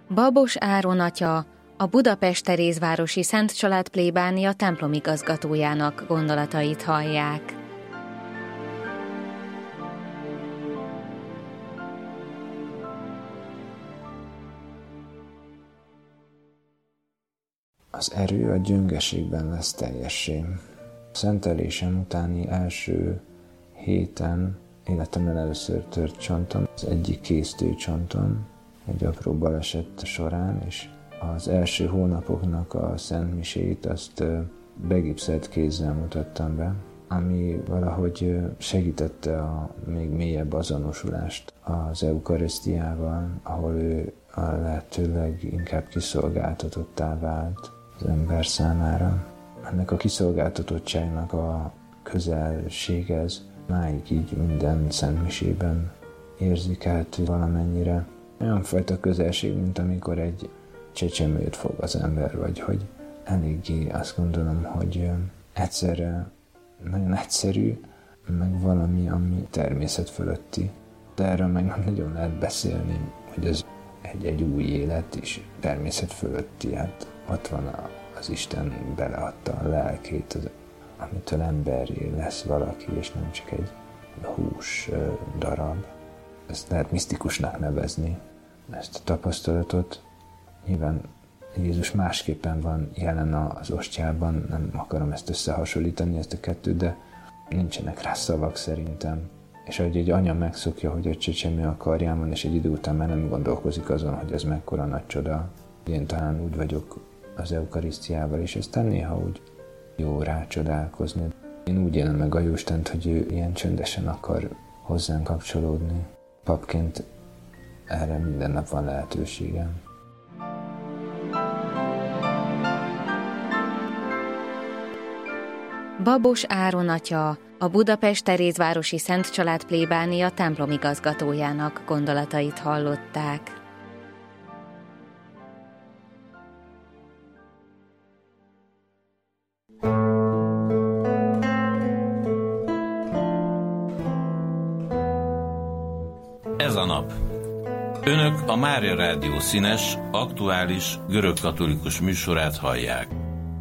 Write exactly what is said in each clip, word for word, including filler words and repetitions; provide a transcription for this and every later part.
Babos Áron atya, a Budapest Terézvárosi Szent Család plébánia templomigazgatójának gondolatait hallják. Az erő a gyöngeségben lesz teljessé. Szentelésem utáni első héten életemben először tört csontom, az egyik kéztőcsontom, egy apró baleset során, és az első hónapoknak a szentmisét azt begipszelt kézzel mutattam be, ami valahogy segítette a még mélyebb azonosulást az eukarisztiával, ahol ő a lehetőleg inkább kiszolgáltatottá vált az ember számára. Ennek a kiszolgáltatottságnak a közelsége ez máig így minden szentmisében érzékelhető valamennyire. Olyan fajta közelség, mint amikor egy csecsemőt fog az ember, vagy hogy eléggé azt gondolom, hogy egyszerre nagyon egyszerű, meg valami, ami természet fölötti. De erről meg nagyon lehet beszélni, hogy ez egy, egy új élet is természet fölötti. Hát ott van az Isten beleadta a lelkét, az, amitől emberré lesz valaki, és nem csak egy hús darab. Ezt lehet misztikusnak nevezni, ezt a tapasztalatot. Nyilván Jézus másképpen van jelen az ostjában, nem akarom ezt összehasonlítani, ezt a kettőt, de nincsenek rá szavak szerintem. És ahogy egy anya megszokja, hogy a csecsemő a karján van, és egy idő után már nem gondolkozik azon, hogy ez mekkora nagy csoda. Én talán úgy vagyok az eukarisztiával, és aztán néha úgy jó rácsodálkozni. Én úgy élem meg a Jóistent, hogy ő ilyen csöndesen akar hozzánk kapcsolódni. Papként erre minden nap van lehetőségem. Babos Áron atya, a Budapest Terézvárosi Szent Család plébánia templomigazgatójának gondolatait hallották. Ez a nap. Önök a Mária Rádió színes, aktuális, görögkatolikus műsorát hallják.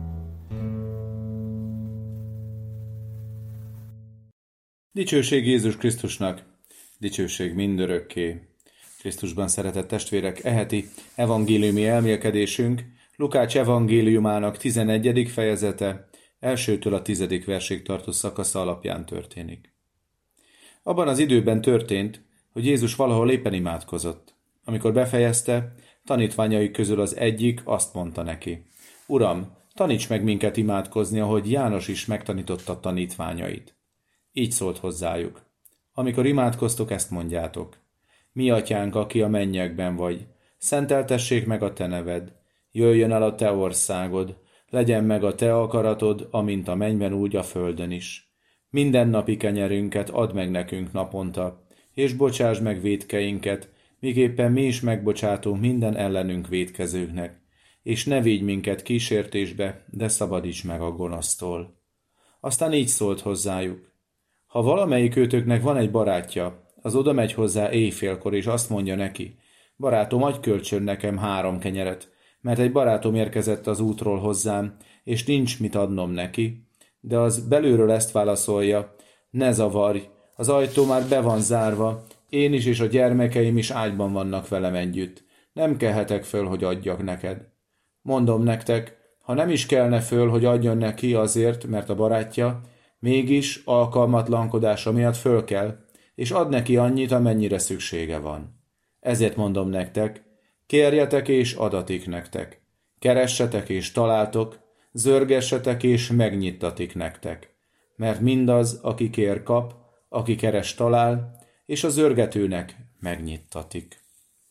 Dicsőség Jézus Krisztusnak, dicsőség mindörökké. Krisztusban szeretett testvérek, eheti evangéliumi elmélkedésünk Lukács evangéliumának tizennegyedik fejezete, elsőtől a tizedik versig tartó szakasza alapján történik. Abban az időben történt, hogy Jézus valahol éppen imádkozott. Amikor befejezte, tanítványai közül az egyik azt mondta neki: Uram, taníts meg minket imádkozni, ahogy János is megtanította tanítványait. Így szólt hozzájuk: Amikor imádkoztok, ezt mondjátok: Mi atyánk, aki a mennyekben vagy, szenteltessék meg a te neved, jöjjön el a te országod, legyen meg a te akaratod, amint a mennyben, úgy a földön is. Mindennapi kenyerünket add meg nekünk naponta, és bocsásd meg vétkeinket, miképpen mi is megbocsátunk minden ellenünk vétkezőknek, és ne vigy minket kísértésbe, de szabadíts meg a gonosztól. Aztán így szólt hozzájuk: Ha valamelyik őtöknek van egy barátja, az oda megy hozzá éjfélkor, és azt mondja neki: Barátom, adj kölcsön nekem három kenyeret, mert egy barátom érkezett az útról hozzám, és nincs mit adnom neki, de az belülről ezt válaszolja: Ne zavarj, az ajtó már be van zárva, én is és a gyermekeim is ágyban vannak velem együtt. Nem kelhetek föl, hogy adjak neked. Mondom nektek, ha nem is kelne föl, hogy adjon neki azért, mert a barátja, mégis alkalmatlankodása miatt föl kell, és ad neki annyit, amennyire szüksége van. Ezért mondom nektek, kérjetek és adatik nektek, keressetek és találtok, zörgessetek és megnyittatik nektek. Mert mindaz, aki kér, kap, aki keres, talál, és a zörgetőnek megnyittatik.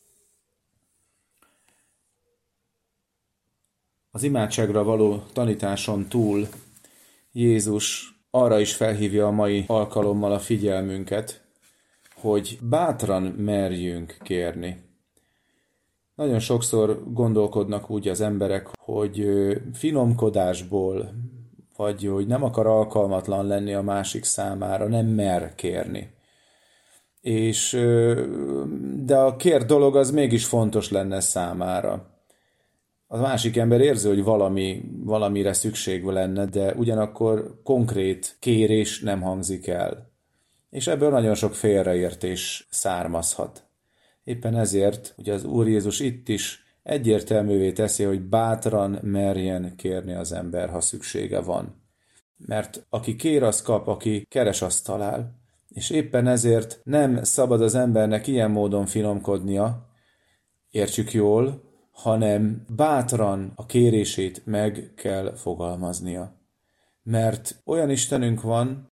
Az imádságra való tanításon túl Jézus arra is felhívja a mai alkalommal a figyelmünket, hogy bátran merjünk kérni. Nagyon sokszor gondolkodnak úgy az emberek, hogy finomkodásból, vagy hogy nem akar alkalmatlan lenni a másik számára, nem mer kérni. és, de a kért dolog az mégis fontos lenne számára. A másik ember érzi, hogy valami, valamire szükség lenne, de ugyanakkor konkrét kérés nem hangzik el. És ebből nagyon sok félreértés származhat. Éppen ezért, ugye az Úr Jézus itt is egyértelművé teszi, hogy bátran merjen kérni az ember, ha szüksége van. Mert aki kér, az kap, aki keres, az talál. És éppen ezért nem szabad az embernek ilyen módon finomkodnia, értsük jól, hanem bátran a kérését meg kell fogalmaznia. Mert olyan Istenünk van,